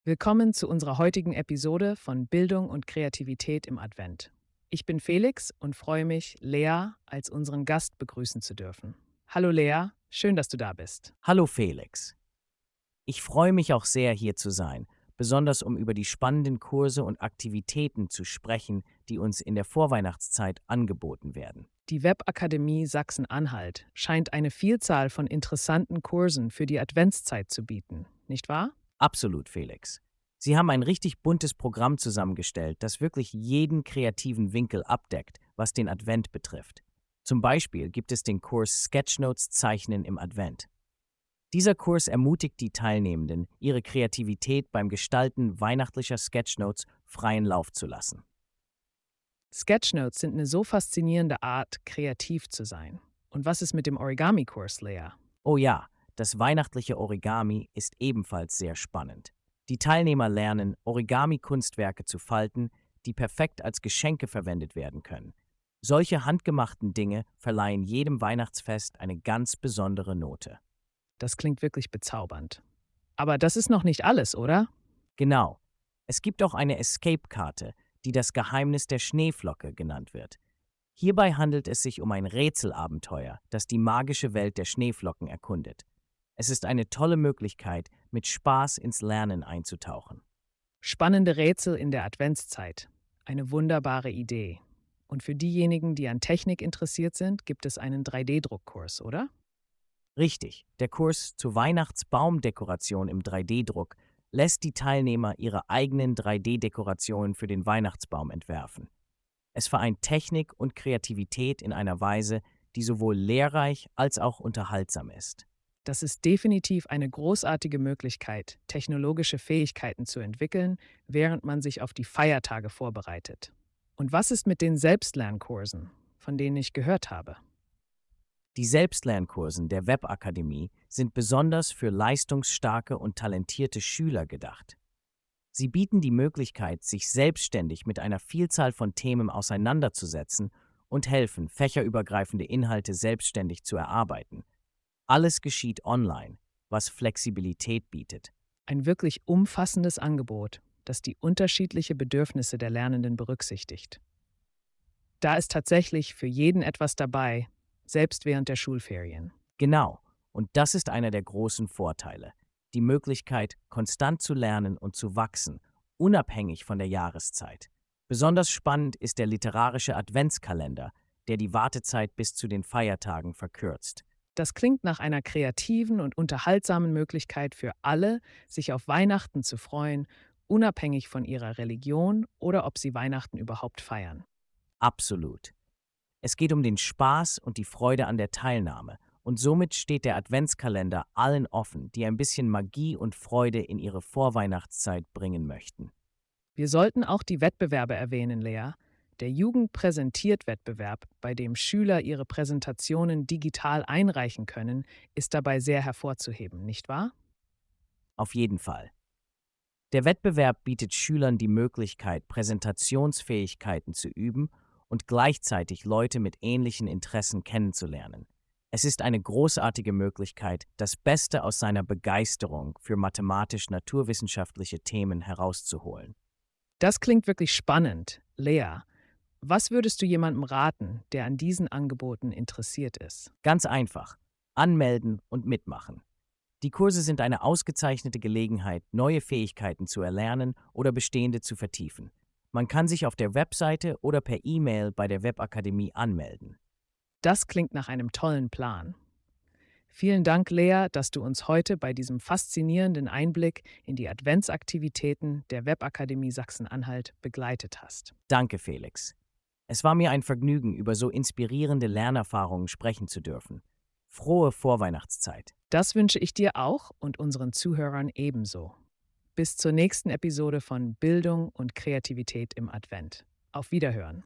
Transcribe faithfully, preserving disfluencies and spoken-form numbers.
Willkommen zu unserer heutigen Episode von Bildung und Kreativität im Advent. Ich bin Felix und freue mich, Lea als unseren Gast begrüßen zu dürfen. Hallo Lea, schön, dass du da bist. Hallo Felix. Ich freue mich auch sehr, hier zu sein, besonders um über die spannenden Kurse und Aktivitäten zu sprechen, die uns in der Vorweihnachtszeit angeboten werden. Die Webakademie Sachsen-Anhalt scheint eine Vielzahl von interessanten Kursen für die Adventszeit zu bieten, nicht wahr? Absolut, Felix. Sie haben ein richtig buntes Programm zusammengestellt, das wirklich jeden kreativen Winkel abdeckt, was den Advent betrifft. Zum Beispiel gibt es den Kurs Sketchnotes Zeichnen im Advent. Dieser Kurs ermutigt die Teilnehmenden, ihre Kreativität beim Gestalten weihnachtlicher Sketchnotes freien Lauf zu lassen. Sketchnotes sind eine so faszinierende Art, kreativ zu sein. Und was ist mit dem Origami-Kurs, Lea? Oh ja, das weihnachtliche Origami ist ebenfalls sehr spannend. Die Teilnehmer lernen, Origami-Kunstwerke zu falten, die perfekt als Geschenke verwendet werden können. Solche handgemachten Dinge verleihen jedem Weihnachtsfest eine ganz besondere Note. Das klingt wirklich bezaubernd. Aber das ist noch nicht alles, oder? Genau. Es gibt auch eine Escape-Karte, die das Geheimnis der Schneeflocke genannt wird. Hierbei handelt es sich um ein Rätselabenteuer, das die magische Welt der Schneeflocken erkundet. Es ist eine tolle Möglichkeit, mit Spaß ins Lernen einzutauchen. Spannende Rätsel in der Adventszeit. Eine wunderbare Idee. Und für diejenigen, die an Technik interessiert sind, gibt es einen drei D-Druckkurs, oder? Richtig, der Kurs zur Weihnachtsbaumdekoration im drei D-Druck lässt die Teilnehmer ihre eigenen drei D-Dekorationen für den Weihnachtsbaum entwerfen. Es vereint Technik und Kreativität in einer Weise, die sowohl lehrreich als auch unterhaltsam ist. Das ist definitiv eine großartige Möglichkeit, technologische Fähigkeiten zu entwickeln, während man sich auf die Feiertage vorbereitet. Und was ist mit den Selbstlernkursen, von denen ich gehört habe? Die Selbstlernkursen der Webakademie sind besonders für leistungsstarke und talentierte Schüler gedacht. Sie bieten die Möglichkeit, sich selbstständig mit einer Vielzahl von Themen auseinanderzusetzen und helfen, fächerübergreifende Inhalte selbstständig zu erarbeiten. Alles geschieht online, was Flexibilität bietet. Ein wirklich umfassendes Angebot, das die unterschiedlichen Bedürfnisse der Lernenden berücksichtigt. Da ist tatsächlich für jeden etwas dabei, selbst während der Schulferien. Genau, und das ist einer der großen Vorteile. Die Möglichkeit, konstant zu lernen und zu wachsen, unabhängig von der Jahreszeit. Besonders spannend ist der literarische Adventskalender, der die Wartezeit bis zu den Feiertagen verkürzt. Das klingt nach einer kreativen und unterhaltsamen Möglichkeit für alle, sich auf Weihnachten zu freuen, unabhängig von ihrer Religion oder ob sie Weihnachten überhaupt feiern. Absolut. Es geht um den Spaß und die Freude an der Teilnahme, und somit steht der Adventskalender allen offen, die ein bisschen Magie und Freude in ihre Vorweihnachtszeit bringen möchten. Wir sollten auch die Wettbewerbe erwähnen, Lea. Der Jugend-präsentiert-Wettbewerb, bei dem Schüler ihre Präsentationen digital einreichen können, ist dabei sehr hervorzuheben, nicht wahr? Auf jeden Fall. Der Wettbewerb bietet Schülern die Möglichkeit, Präsentationsfähigkeiten zu üben und gleichzeitig Leute mit ähnlichen Interessen kennenzulernen. Es ist eine großartige Möglichkeit, das Beste aus seiner Begeisterung für mathematisch-naturwissenschaftliche Themen herauszuholen. Das klingt wirklich spannend. Lea, was würdest du jemandem raten, der an diesen Angeboten interessiert ist? Ganz einfach: Anmelden und mitmachen. Die Kurse sind eine ausgezeichnete Gelegenheit, neue Fähigkeiten zu erlernen oder bestehende zu vertiefen. Man kann sich auf der Webseite oder per E-Mail bei der Webakademie anmelden. Das klingt nach einem tollen Plan. Vielen Dank, Lea, dass du uns heute bei diesem faszinierenden Einblick in die Adventsaktivitäten der Webakademie Sachsen-Anhalt begleitet hast. Danke, Felix. Es war mir ein Vergnügen, über so inspirierende Lernerfahrungen sprechen zu dürfen. Frohe Vorweihnachtszeit. Das wünsche ich dir auch und unseren Zuhörern ebenso. Bis zur nächsten Episode von Bildung und Kreativität im Advent. Auf Wiederhören.